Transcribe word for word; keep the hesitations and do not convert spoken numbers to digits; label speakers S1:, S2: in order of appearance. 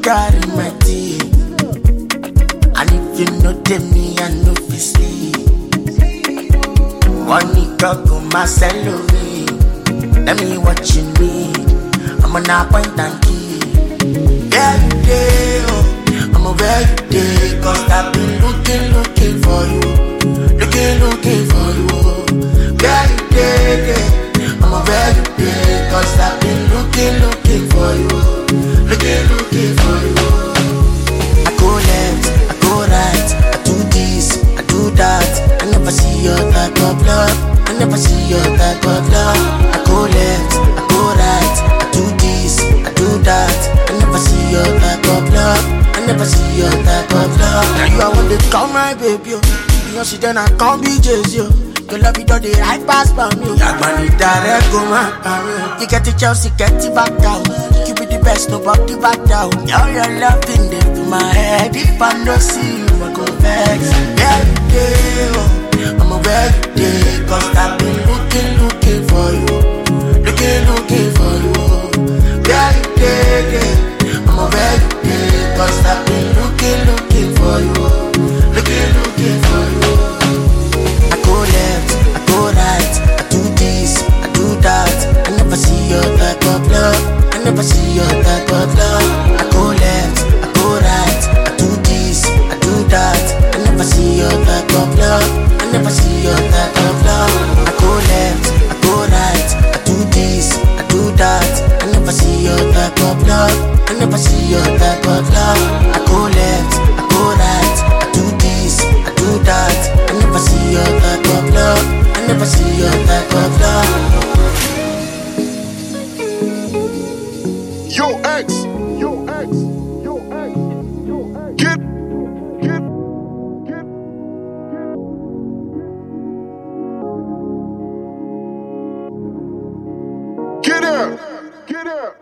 S1: carry my tea. And if you know them, me, I know fi sleep. Money talk on my salary. Let me what you need. I'm on a point and key. Yeah, you day, oh, I'm a where you day. Cause I've been looking, looking for you. Looking, looking for you. Yeah, you day, day. I'm a where you day. Cause I've been looking, looking for you. Looking, looking for you. I go left, I go right. I do this, I do that. I never see your type of love. I never see your type of love. I go left, I go right. I do this, I do that. I never see your type of love. I never see your type of love. Now you are one to come my baby. You know she then I can't be just you. Your love it all the right pass by me. Like money direct go man. You get the Chelsea, get the back down. You be the best, nobody back down. Now your love in there to my head. If I don't see you, I go vex. Every day, oh, I'm a very day. Cause I've been looking, looking for you. Looking, looking for you. Very day, day. I'm a very day. Cause I've been looking, looking for you. Looking, looking for you. I go left, I go right. I do this, I do that. I never see your type of love. I never see your type of love. I go left, I go right. I do this, I do that. I never see your type of love. I never see your type of love. I go left, I go right. I do this, I do that. I never see your type of love. I never see your type of love. I go left, I go right. I do this, I do that. I never see your type of love. I never see your type of love.
S2: Yo, X, yo, X, yo, X, yo, X. Get, get, get, get, get out, get out.